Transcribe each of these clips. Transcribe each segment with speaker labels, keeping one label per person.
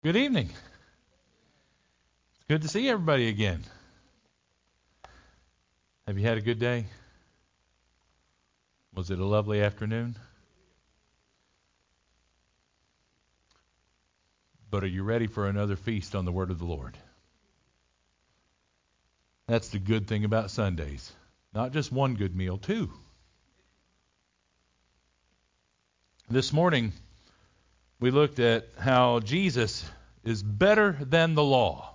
Speaker 1: Good evening. It's good to see everybody again. Have you had a good day? Was it a lovely afternoon? But are you ready for another feast on the Word of the Lord? That's the good thing about Sundays. Not just one good meal, two. This morning, we looked at how Jesus is better than the law.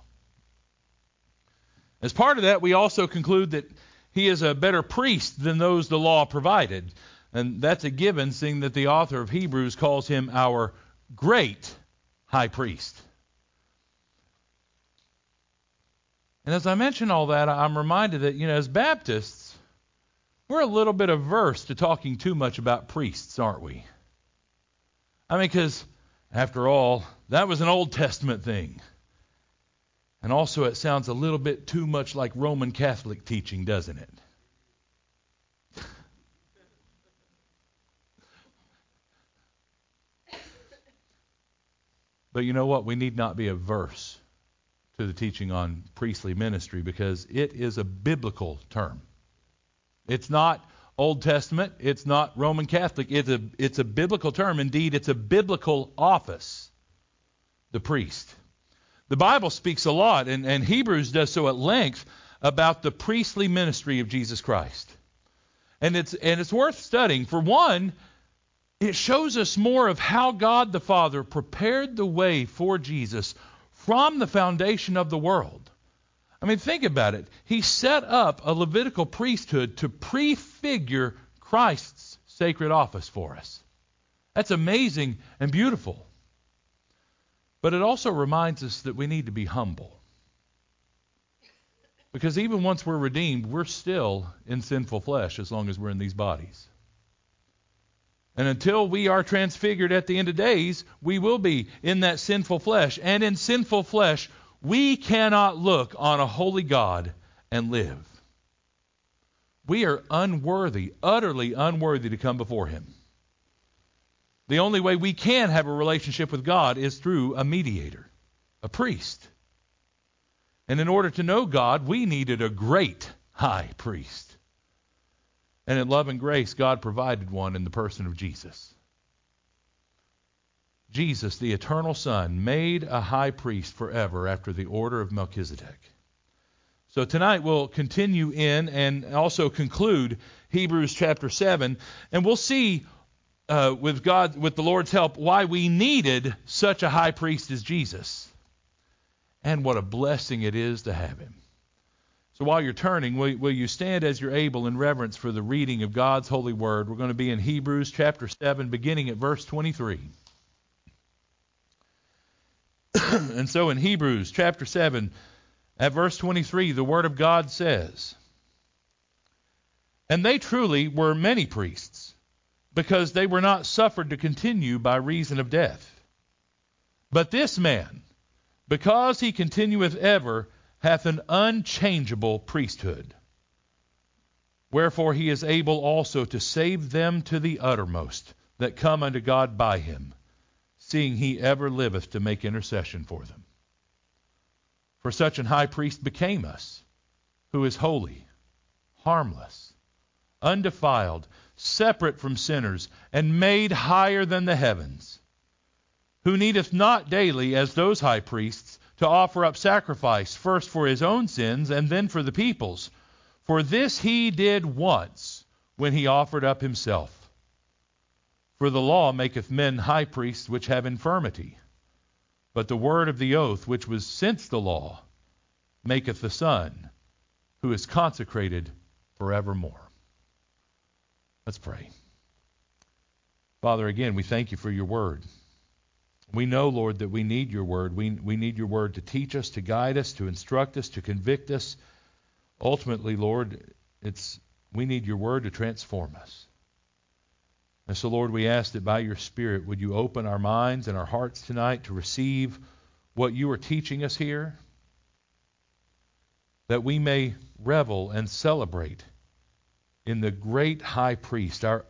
Speaker 1: As part of that, we also conclude that he is a better priest than those the law provided. And that's a given, seeing that the author of Hebrews calls him our great high priest. And as I mention all that, I'm reminded that, as Baptists, we're a little bit averse to talking too much about priests, aren't we? Because, after all, that was an Old Testament thing. And also it sounds a little bit too much like Roman Catholic teaching, doesn't it? But you know what? We need not be averse to the teaching on priestly ministry because it is a biblical term. It's not Old Testament. It's not Roman Catholic. It's a biblical term. Indeed, it's a biblical office, the priest. The Bible speaks a lot, and Hebrews does so at length, about the priestly ministry of Jesus Christ. And it's worth studying. For one, it shows us more of how God the Father prepared the way for Jesus from the foundation of the world. Think about it. He set up a Levitical priesthood to prefigure Christ's sacred office for us. That's amazing and beautiful. But it also reminds us that we need to be humble. Because even once we're redeemed, we're still in sinful flesh as long as we're in these bodies. And until we are transfigured at the end of days, we will be in that sinful flesh. And in sinful flesh, we cannot look on a holy God and live. We are unworthy, utterly unworthy to come before Him. The only way we can have a relationship with God is through a mediator, a priest. And in order to know God, we needed a great high priest. And in love and grace, God provided one in the person of Jesus. Jesus, the eternal Son, made a high priest forever after the order of Melchizedek. So tonight we'll continue in and also conclude Hebrews chapter 7, and we'll see with the Lord's help, why we needed such a high priest as Jesus. And what a blessing it is to have him. So while you're turning, will you stand as you're able in reverence for the reading of God's holy word? We're going to be in Hebrews chapter 7, beginning at verse 23. And so in Hebrews chapter 7, at verse 23, the word of God says, "And they truly were many priests, because they were not suffered to continue by reason of death. But this man, because he continueth ever, hath an unchangeable priesthood. Wherefore he is able also to save them to the uttermost that come unto God by him, seeing he ever liveth to make intercession for them. For such an high priest became us, who is holy, harmless, undefiled, separate from sinners, and made higher than the heavens, who needeth not daily, as those high priests, to offer up sacrifice, first for his own sins, and then for the people's. For this he did once, when he offered up himself. For the law maketh men high priests which have infirmity. But the word of the oath, which was since the law, maketh the Son, who is consecrated forevermore." Let's pray. Father, again, we thank you for your word. We know, Lord, that we need your word. We need your word to teach us, to guide us, to instruct us, to convict us. Ultimately, Lord, we need your word to transform us. And so, Lord, we ask that by your Spirit, would you open our minds and our hearts tonight to receive what you are teaching us here, that we may revel and celebrate in the great high priest, our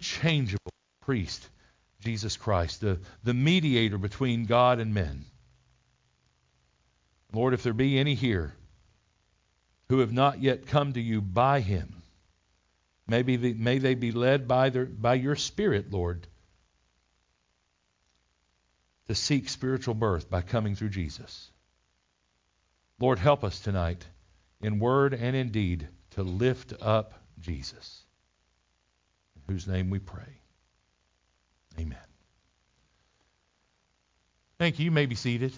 Speaker 1: unchangeable priest, Jesus Christ, the mediator between God and men. Lord, if there be any here who have not yet come to you by him, may they be led by your Spirit, Lord, to seek spiritual birth by coming through Jesus. Lord, help us tonight in word and in deed to lift up Jesus, in whose name we pray. Amen. Thank you. You may be seated.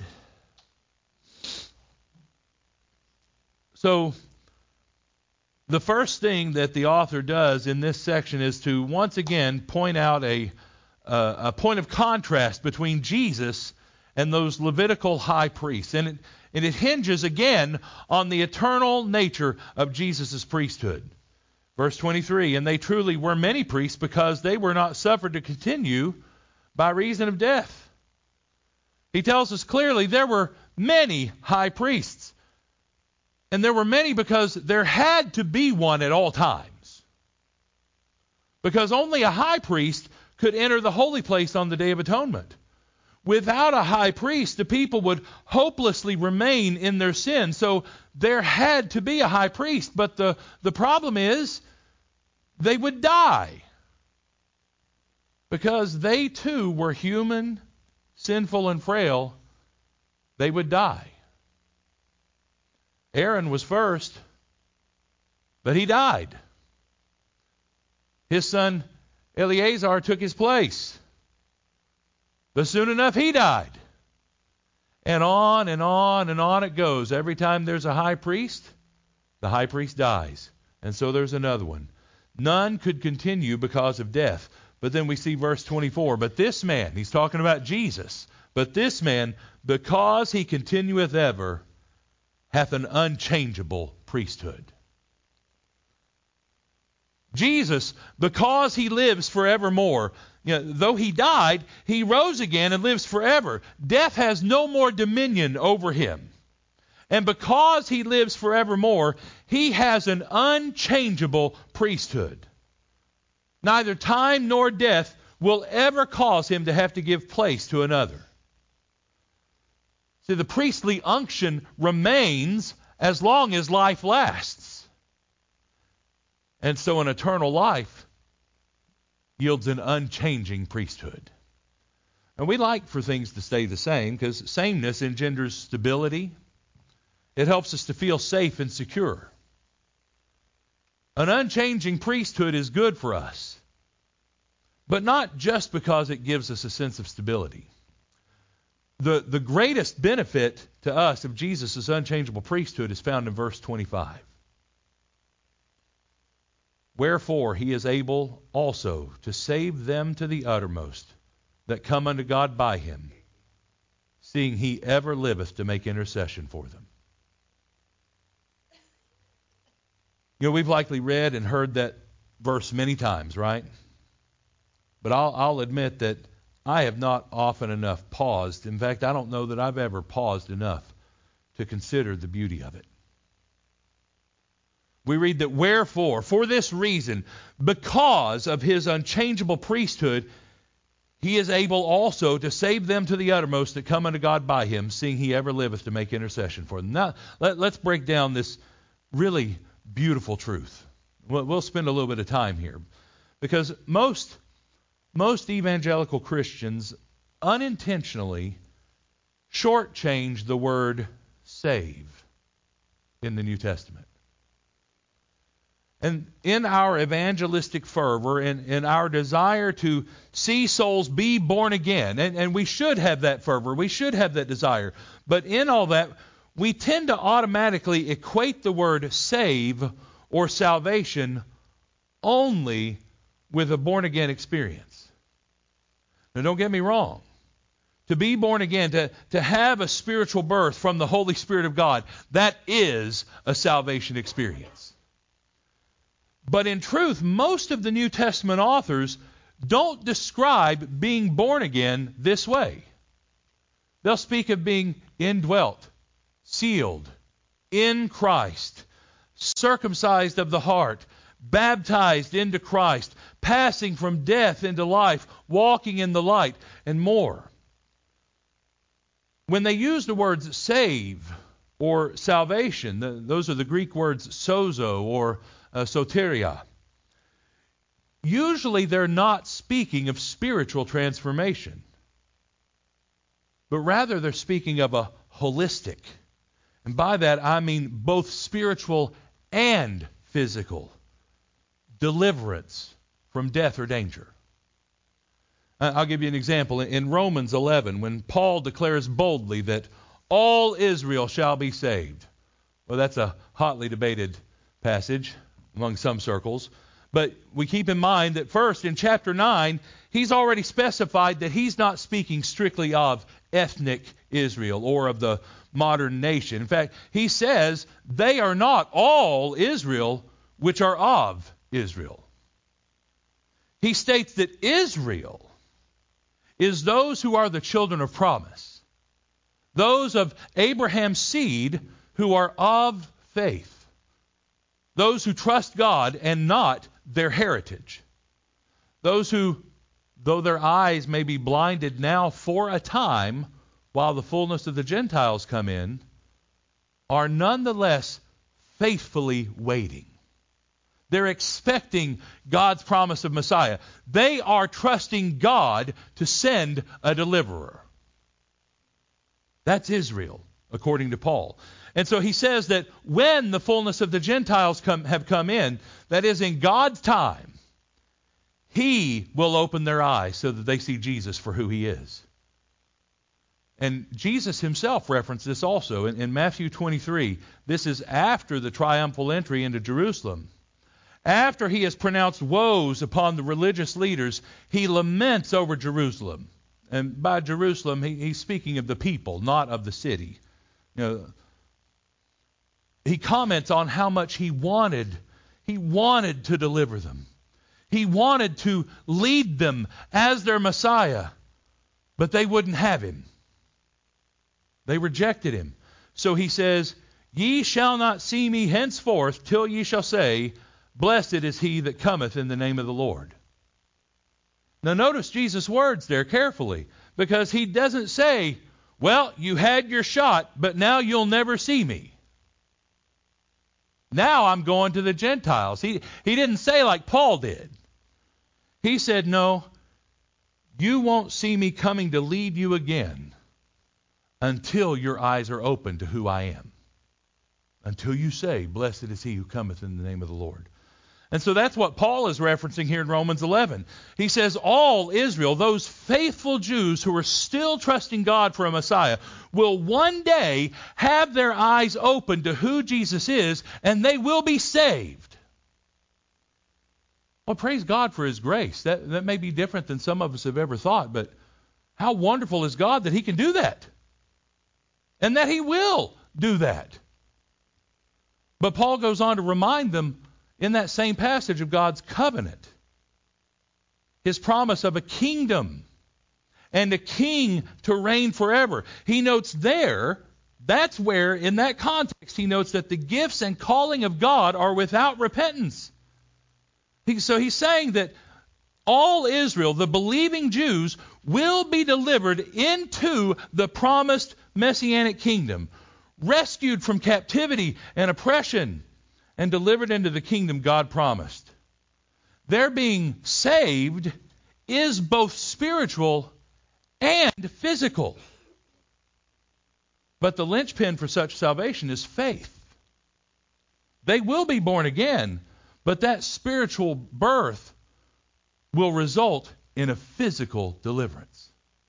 Speaker 1: So, the first thing that the author does in this section is to once again point out a point of contrast between Jesus and those Levitical high priests. And it hinges again on the eternal nature of Jesus' priesthood. Verse 23, and they truly were many priests because they were not suffered to continue by reason of death. He tells us clearly there were many high priests. And there were many because there had to be one at all times. Because only a high priest could enter the holy place on the Day of Atonement. Without a high priest, the people would hopelessly remain in their sin. So there had to be a high priest. But the problem is they would die. Because they too were human, sinful, and frail. They would die. Aaron was first, but he died. His son Eleazar took his place. But soon enough he died. And on and on and on it goes. Every time there's a high priest, the high priest dies. And so there's another one. None could continue because of death. But then we see verse 24. But this man, he's talking about Jesus, but this man, because he continueth ever, hath an unchangeable priesthood. Jesus, because he lives forevermore, though he died, he rose again and lives forever. Death has no more dominion over him. And because he lives forevermore, he has an unchangeable priesthood. Neither time nor death will ever cause him to have to give place to another. See, the priestly unction remains as long as life lasts. And so an eternal life yields an unchanging priesthood. And we like for things to stay the same because sameness engenders stability. It helps us to feel safe and secure. An unchanging priesthood is good for us, but not just because it gives us a sense of stability. The greatest benefit to us of Jesus' unchangeable priesthood is found in verse 25. Wherefore he is able also to save them to the uttermost that come unto God by him, seeing he ever liveth to make intercession for them. We've likely read and heard that verse many times, right? But I'll admit that I have not often enough paused. In fact, I don't know that I've ever paused enough to consider the beauty of it. We read that wherefore, for this reason, because of his unchangeable priesthood, he is able also to save them to the uttermost that come unto God by him, seeing he ever liveth to make intercession for them. Now, let's break down this really beautiful truth. We'll spend a little bit of time here. Because most evangelical Christians unintentionally shortchange the word save in the New Testament. And in our evangelistic fervor and in our desire to see souls be born again, and we should have that fervor, we should have that desire, but in all that, we tend to automatically equate the word save or salvation only with a born-again experience. Now, don't get me wrong. To be born again, to have a spiritual birth from the Holy Spirit of God, that is a salvation experience. But in truth, most of the New Testament authors don't describe being born again this way. They'll speak of being indwelt, sealed, in Christ, circumcised of the heart, baptized into Christ, passing from death into life, walking in the light, and more. When they use the words save or salvation. Those are the Greek words sozo or soteria. Usually they're not speaking of spiritual transformation, but rather they're speaking of a holistic. And by that I mean both spiritual and physical deliverance from death or danger. I'll give you an example. In Romans 11, when Paul declares boldly that all Israel shall be saved. Well, that's a hotly debated passage among some circles. But we keep in mind that first, in chapter 9, he's already specified that he's not speaking strictly of ethnic Israel or of the modern nation. In fact, he says they are not all Israel which are of Israel. He states that Israel is those who are the children of promise, those of Abraham's seed who are of faith, those who trust God and not their heritage, those who, though their eyes may be blinded now for a time while the fullness of the Gentiles come in, are nonetheless faithfully waiting. They're expecting God's promise of Messiah. They are trusting God to send a deliverer. That's Israel, according to Paul. And so he says that when the fullness of the Gentiles have come in, that is in God's time, He will open their eyes so that they see Jesus for who He is. And Jesus Himself referenced this also in Matthew 23. This is after the triumphal entry into Jerusalem. After He has pronounced woes upon the religious leaders, He laments over Jerusalem. And by Jerusalem, He's speaking of the people, not of the city. He comments on how much He wanted to deliver them. He wanted to lead them as their Messiah, but they wouldn't have Him. They rejected Him. So He says, "Ye shall not see me henceforth till ye shall say, Blessed is he that cometh in the name of the Lord." Now notice Jesus' words there carefully, because He doesn't say, "Well, you had your shot, but now you'll never see me. Now I'm going to the Gentiles." He didn't say like Paul did. He said, "No, you won't see me coming to lead you again until your eyes are open to who I am. Until you say, Blessed is he who cometh in the name of the Lord." And so that's what Paul is referencing here in Romans 11. He says all Israel, those faithful Jews who are still trusting God for a Messiah, will one day have their eyes open to who Jesus is, and they will be saved. Well, praise God for His grace. That may be different than some of us have ever thought, but how wonderful is God that He can do that, and that He will do that. But Paul goes on to remind them in that same passage of God's covenant, His promise of a kingdom and a king to reign forever. He notes there, that's where, in that context, he notes that the gifts and calling of God are without repentance. So he's saying that all Israel, the believing Jews, will be delivered into the promised Messianic kingdom, rescued from captivity and oppression, and delivered into the kingdom God promised. Their being saved is both spiritual and physical. But the linchpin for such salvation is faith. They will be born again, but that spiritual birth will result in a physical deliverance.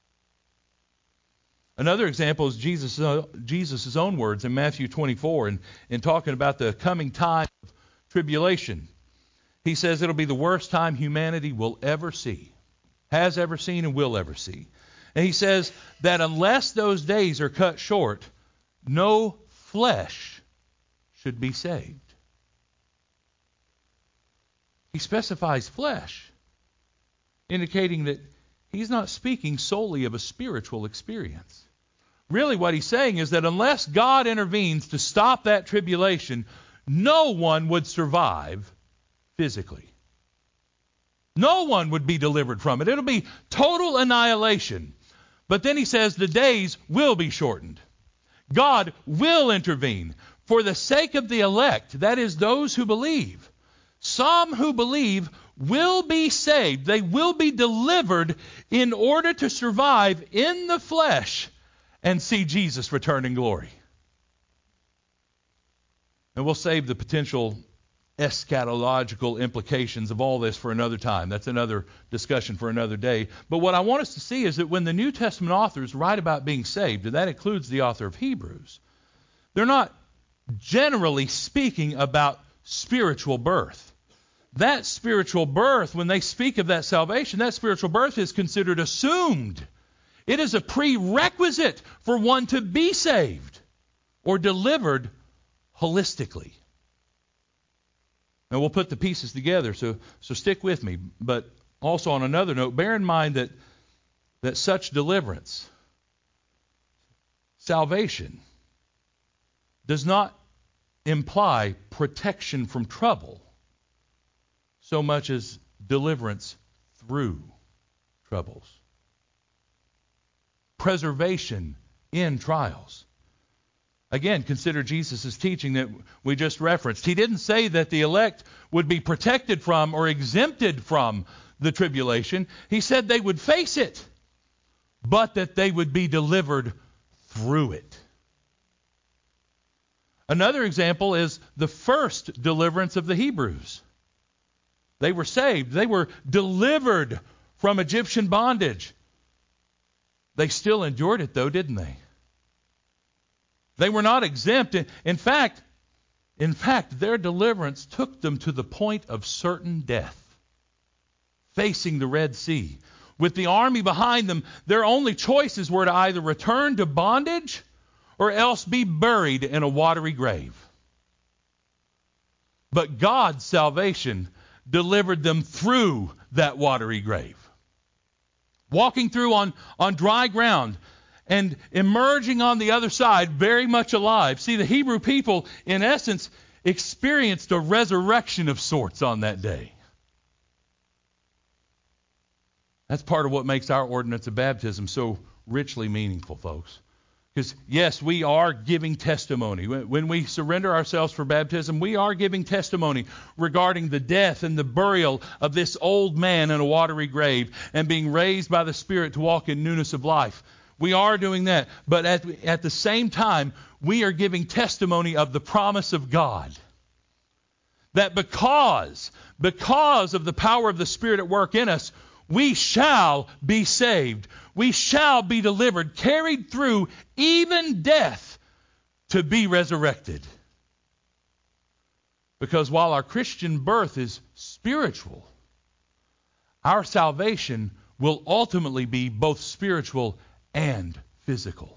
Speaker 1: Another example is Jesus' own words in Matthew 24, in talking about the coming time of tribulation. He says it'll be the worst time humanity will ever see, has ever seen, and will ever see. And He says that unless those days are cut short, no flesh should be saved. He specifies flesh, indicating that He's not speaking solely of a spiritual experience. Really what He's saying is that unless God intervenes to stop that tribulation, no one would survive physically. No one would be delivered from it. It'll be total annihilation. But then He says the days will be shortened. God will intervene for the sake of the elect, that is, those who believe. Some who believe will be saved. They will be delivered in order to survive in the flesh and see Jesus return in glory. And we'll save the potential eschatological implications of all this for another time. That's another discussion for another day. But what I want us to see is that when the New Testament authors write about being saved, and that includes the author of Hebrews, they're not generally speaking about spiritual birth. That spiritual birth, when they speak of that salvation, that spiritual birth is considered assumed. It is a prerequisite for one to be saved or delivered holistically. Now we'll put the pieces together, so stick with me. But also on another note, bear in mind that such deliverance, salvation, does not imply protection from trouble so much as deliverance through troubles. Preservation in trials. Again, consider Jesus' teaching that we just referenced. He didn't say that the elect would be protected from or exempted from the tribulation. He said they would face it, but that they would be delivered through it. Another example is the first deliverance of the Hebrews. They were saved. They were delivered from Egyptian bondage. They still endured it, though, didn't they? They were not exempt. In fact, their deliverance took them to the point of certain death, facing the Red Sea. With the army behind them, their only choices were to either return to bondage or else be buried in a watery grave. But God's salvation delivered them through that watery grave. Walking through on dry ground and emerging on the other side very much alive. See, the Hebrew people, in essence, experienced a resurrection of sorts on that day. That's part of what makes our ordinance of baptism so richly meaningful, folks. Because, yes, we are giving testimony. When we surrender ourselves for baptism, we are giving testimony regarding the death and the burial of this old man in a watery grave and being raised by the Spirit to walk in newness of life. We are doing that. But at the same time, we are giving testimony of the promise of God. That because of the power of the Spirit at work in us, we shall be saved. We shall be delivered, carried through even death to be resurrected. Because while our Christian birth is spiritual, our salvation will ultimately be both spiritual and physical.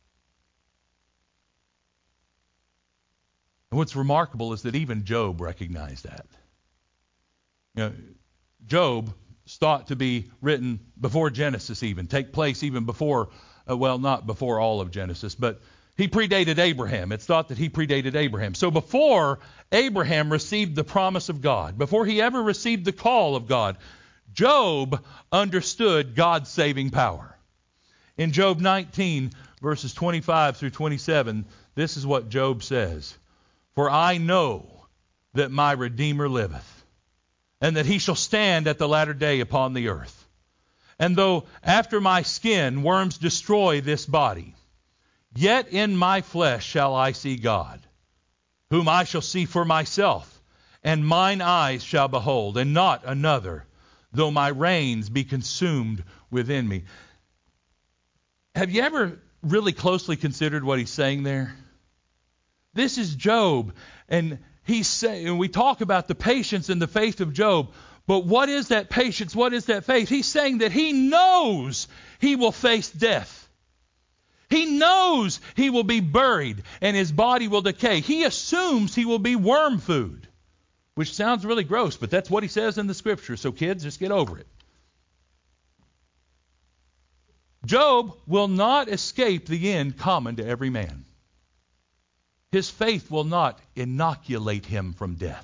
Speaker 1: And what's remarkable is that even Job recognized that. You know, Job is thought to be written before Genesis even, take place even before, not before all of Genesis, but he predated Abraham. It's thought that he predated Abraham. So before Abraham received the promise of God, before he ever received the call of God, Job understood God's saving power. In Job 19, verses 25 through 27, this is what Job says. For I know that my Redeemer liveth, and that he shall stand at the latter day upon the earth. And though after my skin worms destroy this body, yet in my flesh shall I see God, whom I shall see for myself, and mine eyes shall behold, and not another, though my reins be consumed within me. Have you ever really closely considered what he's saying there? This is Job, and he's saying, and we talk about the patience and the faith of Job, but what is that patience? What is that faith? He's saying that he knows he will face death. He knows he will be buried and his body will decay. He assumes he will be worm food, which sounds really gross, but that's what he says in the Scripture. So kids, just get over it. Job will not escape the end common to every man. His faith will not inoculate him from death.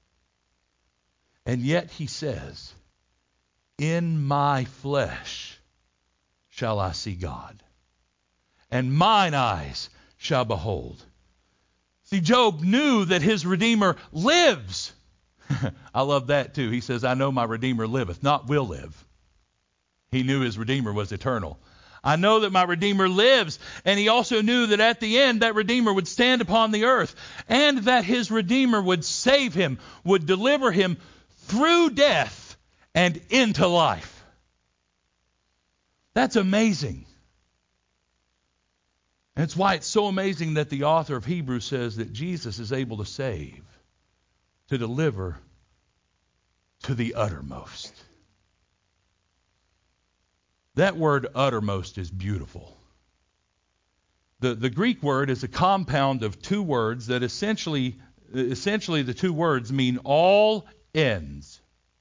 Speaker 1: And yet he says, in my flesh shall I see God, and mine eyes shall behold. See, Job knew that his Redeemer lives. I love that too. He says, I know my Redeemer liveth, not will live. He knew his Redeemer was eternal. I know that my Redeemer lives, and he also knew that at the end that Redeemer would stand upon the earth, and that his Redeemer would save him, would deliver him through death and into life. That's amazing. And it's why it's so amazing that the author of Hebrews says that Jesus is able to save, to deliver to the uttermost. That word uttermost is beautiful. The Greek word is a compound of two words that essentially the two words mean all ends.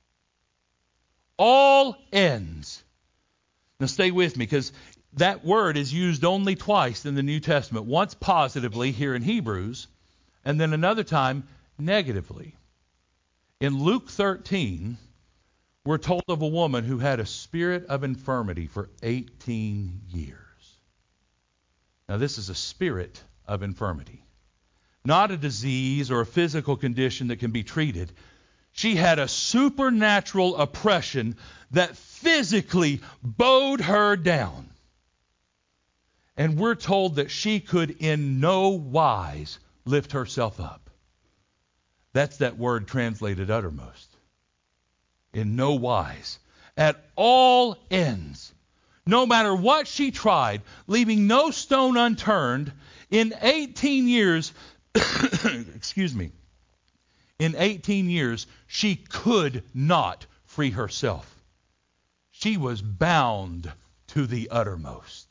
Speaker 1: All ends. Now stay with me, because that word is used only twice in the New Testament. Once positively here in Hebrews, and then another time negatively. In Luke 13, we're told of a woman who had a spirit of infirmity for 18 years. Now this is a spirit of infirmity. Not a disease or a physical condition that can be treated. She had a supernatural oppression that physically bowed her down. And we're told that she could in no wise lift herself up. That's that word translated uttermost. In no wise. At all ends. No matter what she tried, leaving no stone unturned, in 18 years, excuse me, in 18 years, she could not free herself. She was bound to the uttermost.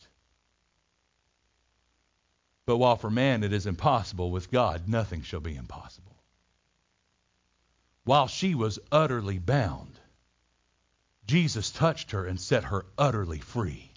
Speaker 1: But while for man it is impossible, with God nothing shall be impossible. While she was utterly bound, Jesus touched her and set her utterly free.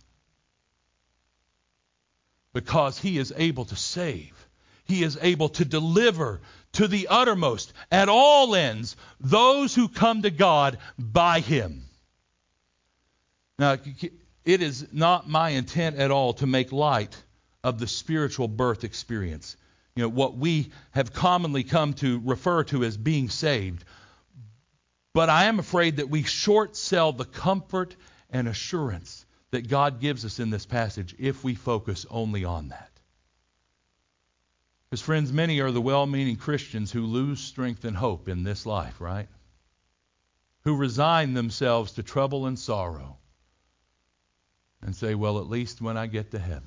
Speaker 1: Because he is able to save. He is able to deliver to the uttermost, at all ends, those who come to God by him. Now, it is not my intent at all to make light of the spiritual birth experience. You know, what we have commonly come to refer to as being saved. But I am afraid that we short sell the comfort and assurance that God gives us in this passage if we focus only on that. Because friends, many are the well-meaning Christians who lose strength and hope in this life, right? Who resign themselves to trouble and sorrow and say, well, at least when I get to heaven,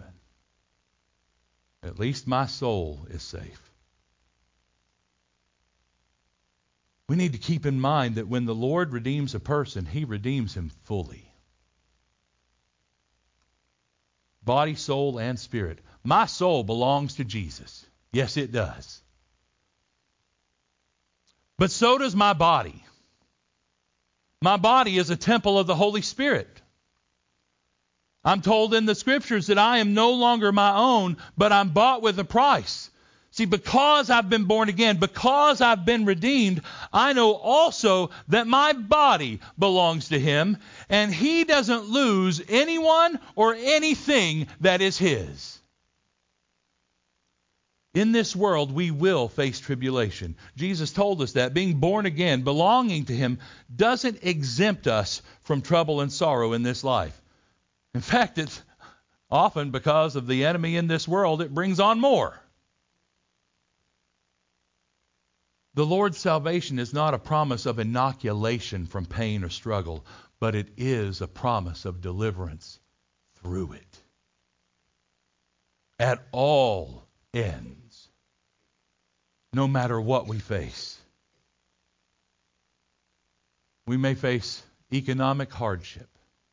Speaker 1: at least my soul is safe. We need to keep in mind that when the Lord redeems a person, he redeems him fully. Body, soul, and spirit. My soul belongs to Jesus. Yes, it does. But so does my body. My body is a temple of the Holy Spirit. I'm told in the Scriptures that I am no longer my own, but I'm bought with a price. See, because I've been born again, because I've been redeemed, I know also that my body belongs to him, and he doesn't lose anyone or anything that is his. In this world, we will face tribulation. Jesus told us that being born again, belonging to him, doesn't exempt us from trouble and sorrow in this life. In fact, it's often because of the enemy in this world, it brings on more. The Lord's salvation is not a promise of inoculation from pain or struggle, but it is a promise of deliverance through it. At all ends, no matter what we face. We may face economic hardship,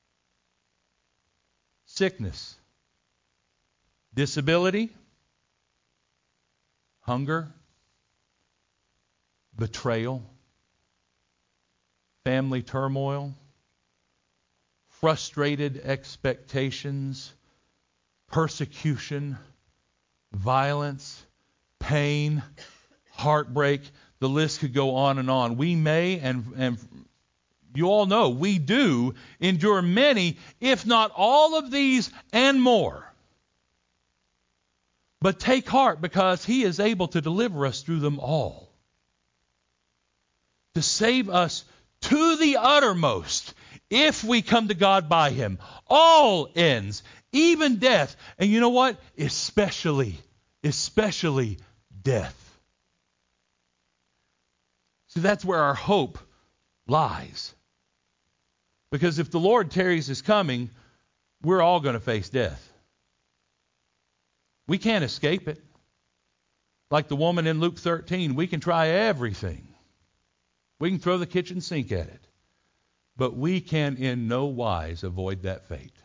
Speaker 1: sickness, disability, hunger, betrayal, family turmoil, frustrated expectations, persecution, violence, pain, heartbreak. The list could go on and on. We may, and you all know, we do endure many, if not all of these and more. But take heart, because He is able to deliver us through them all, to save us to the uttermost if we come to God by Him. All ends, even death. And you know what? Especially death. So that's where our hope lies. Because if the Lord tarries His coming, we're all going to face death. We can't escape it. Like the woman in Luke 13, we can try everything. We can throw the kitchen sink at it. But we can in no wise avoid that fate.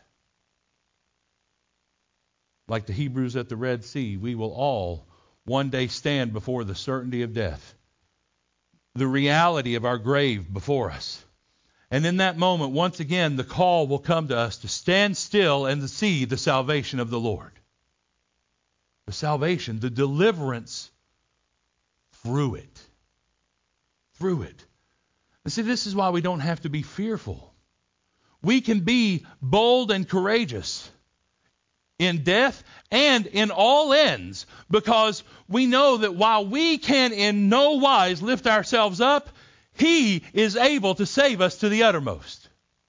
Speaker 1: Like the Hebrews at the Red Sea, we will all one day stand before the certainty of death, the reality of our grave before us. And in that moment, once again, the call will come to us to stand still and to see the salvation of the Lord. The salvation, the deliverance through it. Through it. And see, this is why we don't have to be fearful. We can be bold and courageous in death and in all ends, because we know that while we can in no wise lift ourselves up, He is able to save us to the uttermost.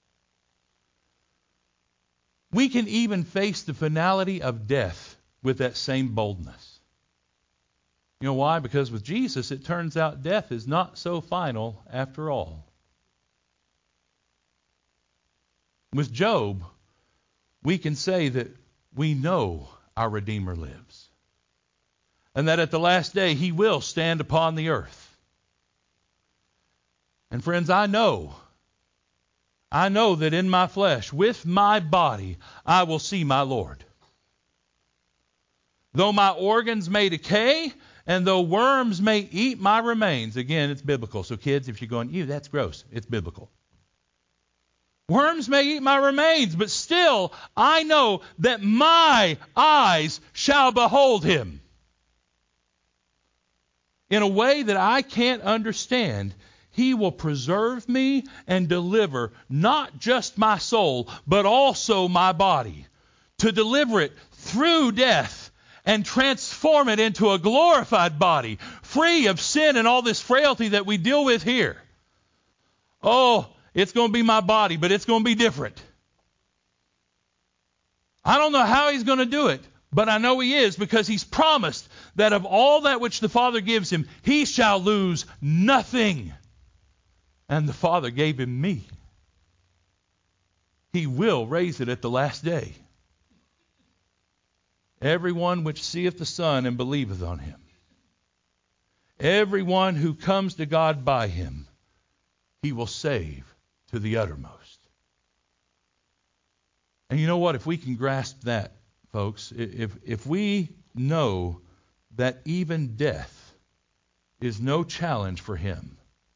Speaker 1: We can even face the finality of death with that same boldness. You know why? Because with Jesus, it turns out death is not so final after all. With Job, we can say that we know our Redeemer lives, and that at the last day He will stand upon the earth. And friends, I know that in my flesh, with my body, I will see my Lord. Though my organs may decay, and though worms may eat my remains. Again, it's biblical. So kids, if you're going, ew, that's gross, it's biblical. Worms may eat my remains, but still I know that my eyes shall behold Him. In a way that I can't understand, He will preserve me and deliver not just my soul, but also my body, to deliver it through death and transform it into a glorified body, free of sin and all this frailty that we deal with here. Oh, it's going to be my body, but it's going to be different. I don't know how He's going to do it, but I know He is, because He's promised that of all that which the Father gives Him, He shall lose nothing. And the Father gave Him me. He will raise it at the last day. Everyone which seeth the Son and believeth on Him. Everyone who comes to God by Him, He will save to the uttermost. And you know what? If we can grasp that, folks, if we know that even death is no challenge for Him,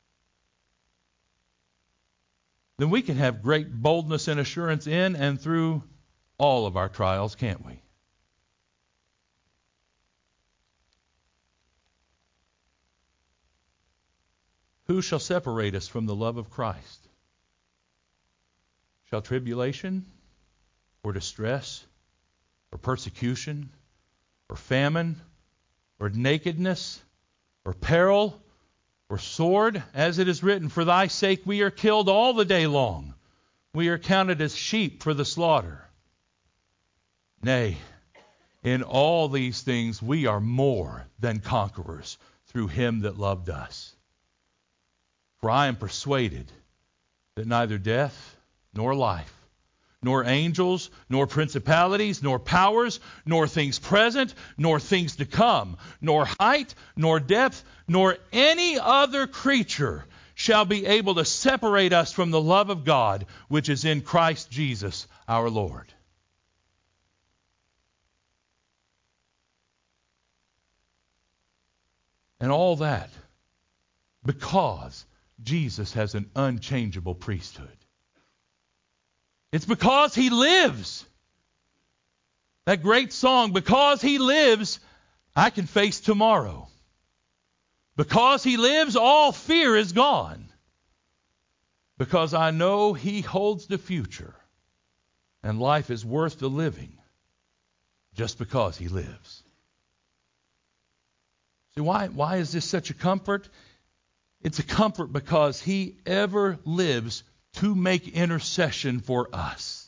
Speaker 1: then we can have great boldness and assurance in and through all of our trials, can't we? Who shall separate us from the love of Christ? Shall tribulation, or distress, or persecution, or famine, or nakedness, or peril, or sword? As it is written, for thy sake we are killed all the day long. We are counted as sheep for the slaughter. Nay, in all these things we are more than conquerors through Him that loved us. For I am persuaded that neither death, nor life, nor angels, nor principalities, nor powers, nor things present, nor things to come, nor height, nor depth, nor any other creature shall be able to separate us from the love of God, which is in Christ Jesus our Lord. And all that because Jesus has an unchangeable priesthood. It's because He lives. That great song, because He lives, I can face tomorrow. Because He lives, all fear is gone. Because I know He holds the future, and life is worth the living just because He lives. So why is this such a comfort? It's a comfort because He ever lives to make intercession for us.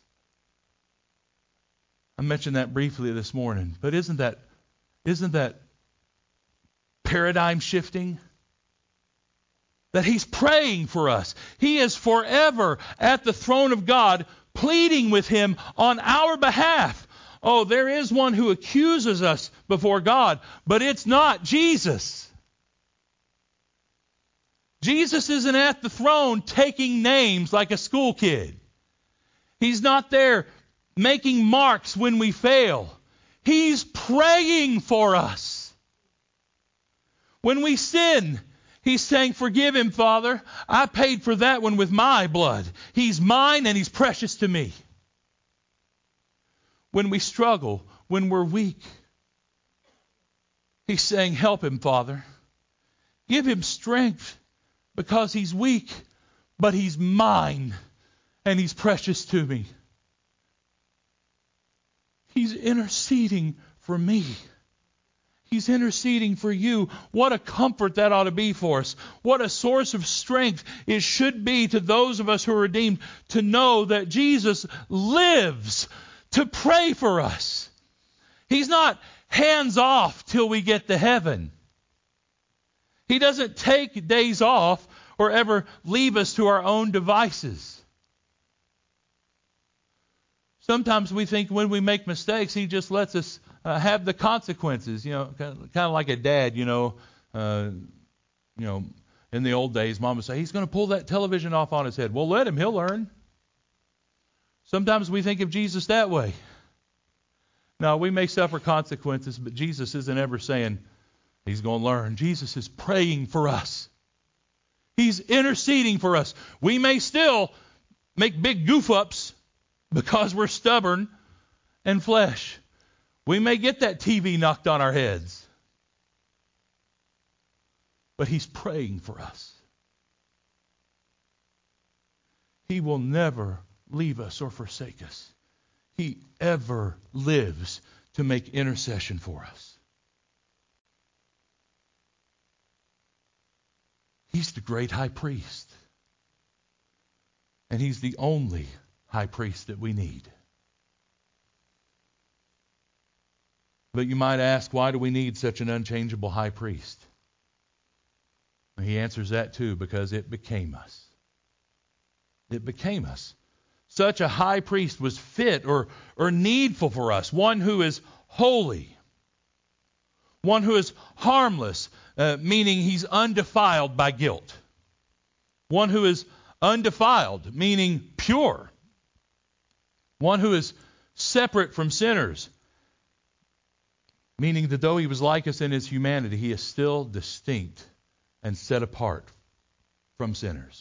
Speaker 1: I mentioned that briefly this morning, but isn't that paradigm shifting? That He's praying for us. He is forever at the throne of God, pleading with Him on our behalf. Oh, there is one who accuses us before God, but it's not Jesus. Jesus isn't at the throne taking names like a school kid. He's not there making marks when we fail. He's praying for us. When we sin, He's saying, forgive him, Father. I paid for that one with my blood. He's mine and he's precious to me. When we struggle, when we're weak, He's saying, help him, Father. Give him strength because he's weak, but he's mine and he's precious to me. He's interceding for me. He's interceding for you. What a comfort that ought to be for us. What a source of strength it should be to those of us who are redeemed to know that Jesus lives to pray for us. He's not hands off till we get to heaven. He doesn't take days off or ever leave us to our own devices. Sometimes we think when we make mistakes, He just lets us have the consequences. Kind of like a dad. In the old days, Mom would say, "He's going to pull that television off on his head." Well, let him; he'll learn. Sometimes we think of Jesus that way. Now, we may suffer consequences, but Jesus isn't ever saying He's going to learn. Jesus is praying for us. He's interceding for us. We may still make big goof-ups because we're stubborn and flesh. We may get that TV knocked on our heads. But He's praying for us. He will never leave us or forsake us. He ever lives to make intercession for us. He's the great high priest. And He's the only high priest that we need. But you might ask, why do we need such an unchangeable high priest? He answers that too, because it became us. It became us. Such a high priest was fit or needful for us. One who is holy. One who is harmless, meaning he's undefiled by guilt. One who is undefiled, meaning pure. One who is separate from sinners, meaning that though He was like us in His humanity, He is still distinct and set apart from sinners.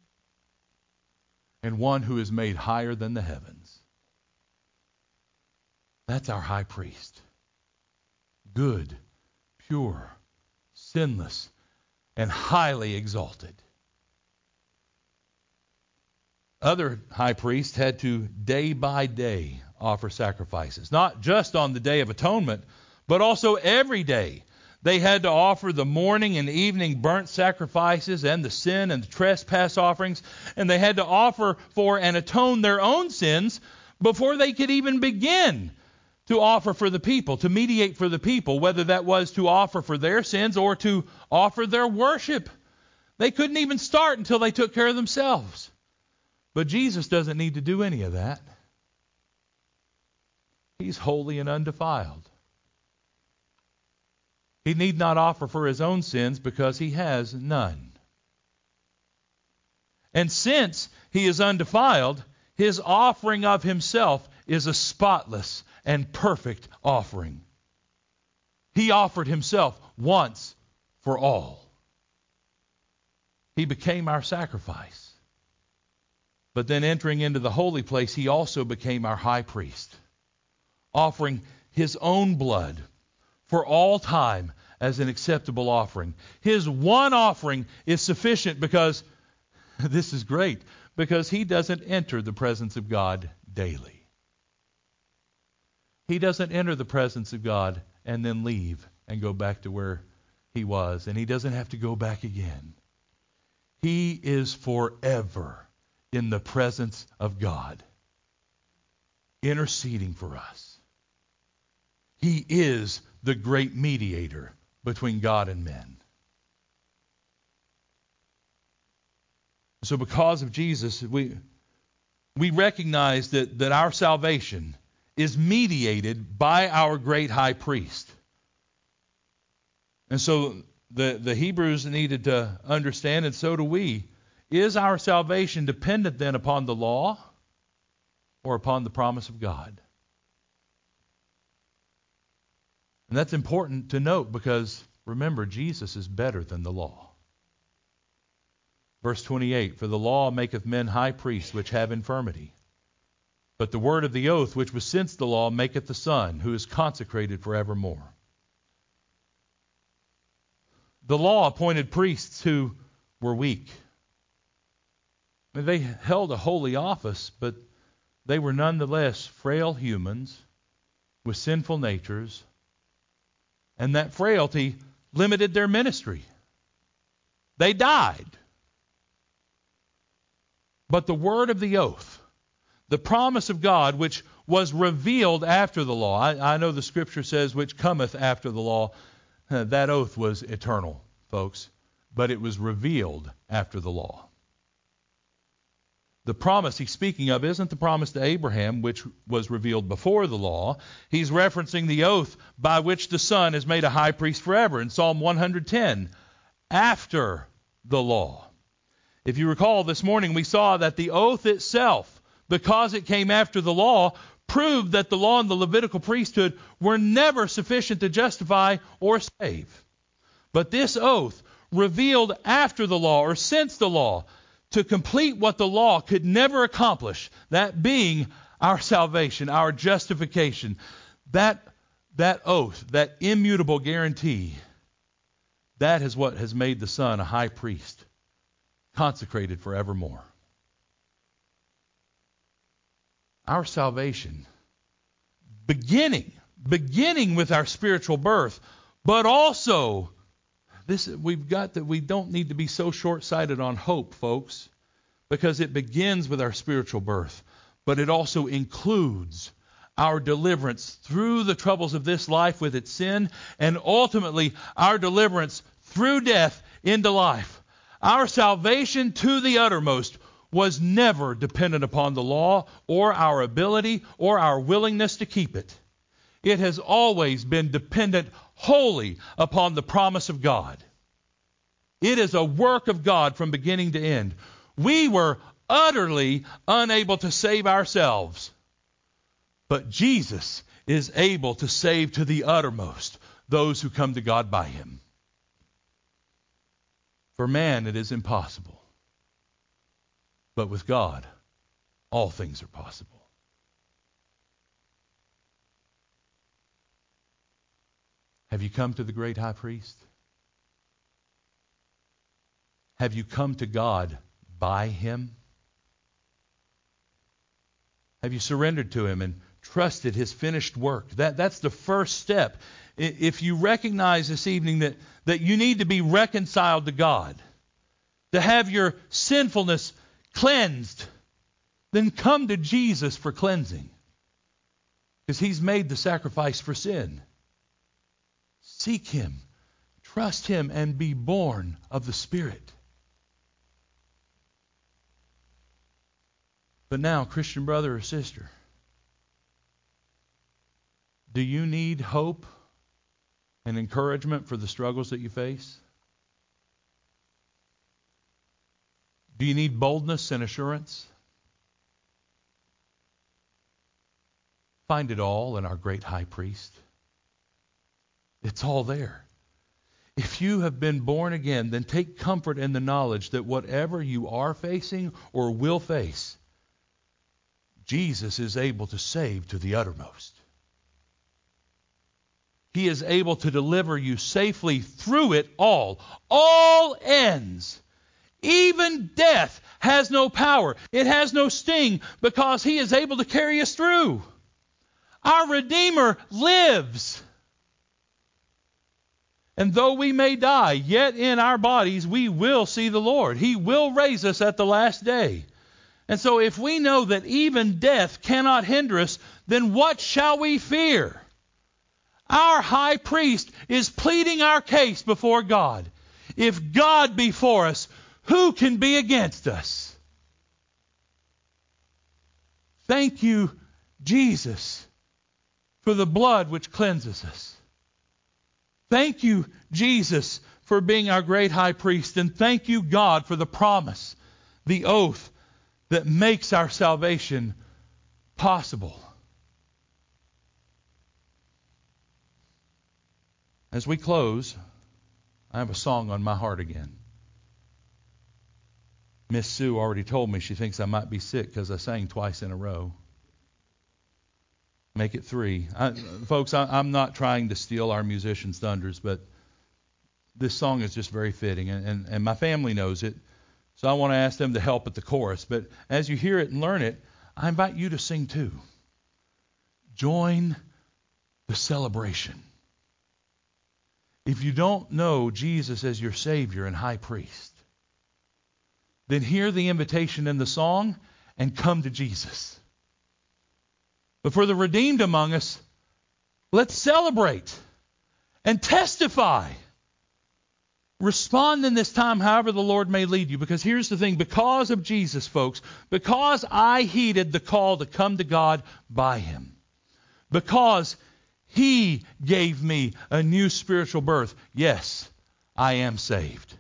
Speaker 1: And one who is made higher than the heavens. That's our high priest. Good, pure, sinless, and highly exalted. Other high priests had to day by day offer sacrifices. Not just on the Day of Atonement, but also every day. They had to offer the morning and evening burnt sacrifices and the sin and the trespass offerings. And they had to offer for and atone their own sins before they could even begin to offer for the people, to mediate for the people, whether that was to offer for their sins or to offer their worship. They couldn't even start until they took care of themselves. But Jesus doesn't need to do any of that. He's holy and undefiled. He need not offer for His own sins because He has none. And since He is undefiled, His offering of Himself is a spotless and perfect offering. He offered Himself once for all. He became our sacrifice. But then entering into the holy place, He also became our high priest, offering His own blood for all time as an acceptable offering. His one offering is sufficient because, this is great, because He doesn't enter the presence of God daily. He doesn't enter the presence of God and then leave and go back to where he was, and he doesn't have to go back again. He is forever in the presence of God, interceding for us. He is the great mediator between God and men. So because of Jesus, we recognize that our salvation is mediated by our great high priest. And so the Hebrews needed to understand, and so do we, is our salvation dependent then upon the law or upon the promise of God? And that's important to note because, remember, Jesus is better than the law. Verse 28, for the law maketh men high priests which have infirmity. But the word of the oath which was since the law maketh the Son, who is consecrated forevermore. The law appointed priests who were weak. I mean, they held a holy office, but they were nonetheless frail humans with sinful natures, and that frailty limited their ministry. They died. But the word of the oath, the promise of God, which was revealed after the law, I know the Scripture says, which cometh after the law, that oath was eternal, folks, but it was revealed after the law. The promise he's speaking of isn't the promise to Abraham, which was revealed before the law. He's referencing the oath by which the Son is made a high priest forever in Psalm 110, after the law. If you recall, this morning we saw that the oath itself, because it came after the law, proved that the law and the Levitical priesthood were never sufficient to justify or save. But this oath, revealed after the law or since the law, to complete what the law could never accomplish, that being our salvation, our justification, that oath, that immutable guarantee, that is what has made the Son a high priest, consecrated forevermore. Our salvation, beginning with our spiritual birth, but also we've got that we don't need to be so short-sighted on hope, folks, because it begins with our spiritual birth, but it also includes our deliverance through the troubles of this life with its sin, and ultimately our deliverance through death into life. Our salvation to the uttermost was never dependent upon the law or our ability or our willingness to keep it. It has always been dependent wholly upon the promise of God. It is a work of God from beginning to end. We were utterly unable to save ourselves, but Jesus is able to save to the uttermost those who come to God by Him. For man it is impossible, but with God all things are possible. Have you come to the great high priest? Have you come to God by Him? Have you surrendered to Him and trusted His finished work? That's the first step. If you recognize this evening that you need to be reconciled to God, to have your sinfulness cleansed, then come to Jesus for cleansing, because He's made the sacrifice for sin. Seek Him, trust Him, and be born of the Spirit. But now, Christian brother or sister, do you need hope and encouragement for the struggles that you face? Do you need boldness and assurance? Find it all in our great high priest. It's all there. If you have been born again, then take comfort in the knowledge that whatever you are facing or will face, Jesus is able to save to the uttermost. He is able to deliver you safely through it all. All ends. Even death has no power. It has no sting because He is able to carry us through. Our Redeemer lives. And though we may die, yet in our bodies we will see the Lord. He will raise us at the last day. And so if we know that even death cannot hinder us, then what shall we fear? Our high priest is pleading our case before God. If God be for us, who can be against us? Thank you, Jesus, for the blood which cleanses us. Thank you, Jesus, for being our great high priest. And thank you, God, for the promise, the oath that makes our salvation possible. As we close, I have a song on my heart again. Miss Sue already told me she thinks I might be sick because I sang twice in a row. Make it 3. Folks, I'm not trying to steal our musicians' thunders, but this song is just very fitting, and my family knows it, so I want to ask them to help at the chorus. But as you hear it and learn it, I invite you to sing too. Join the celebration. If you don't know Jesus as your Savior and High Priest, then hear the invitation in the song and come to Jesus. But for the redeemed among us, let's celebrate and testify. Respond in this time however the Lord may lead you. Because here's the thing, because of Jesus, folks, because I heeded the call to come to God by Him, because He gave me a new spiritual birth, yes, I am saved.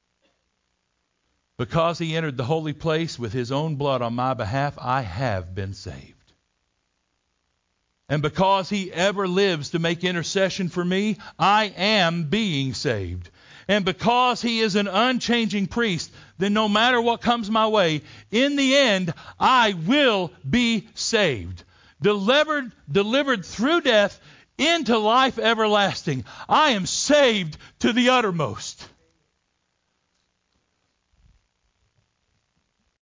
Speaker 1: Because He entered the holy place with His own blood on my behalf, I have been saved. And because He ever lives to make intercession for me, I am being saved. And because He is an unchanging priest, then no matter what comes my way, in the end, I will be saved. Delivered through death into life everlasting. I am saved to the uttermost.